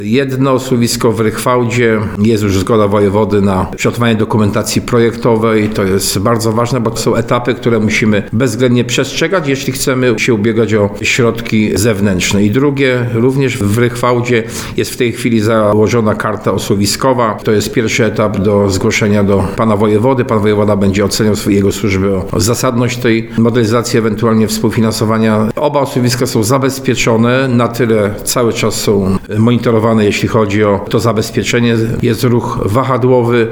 Jedno słuwisko w Rychwałdzie, jest już zgoda wojewody na przygotowanie dokumentacji projektowej. To jest bardzo ważne, bo to są etapy, które musimy bezwzględnie przestrzegać, jeśli chcemy się ubiegać o środki zewnętrzne. I drugie, również w Rychwałdzie jest w tej chwili założona karta osuwiskowa. To jest pierwszy etap do zgłoszenia do pana wojewody. Pan wojewoda będzie oceniał jego służby o zasadność tej modernizacji, ewentualnie współfinansowania. Oba osuwiska są zabezpieczone, na tyle cały czas są monitorowane, jeśli chodzi o to zabezpieczenie. Jest ruch wahadłowy.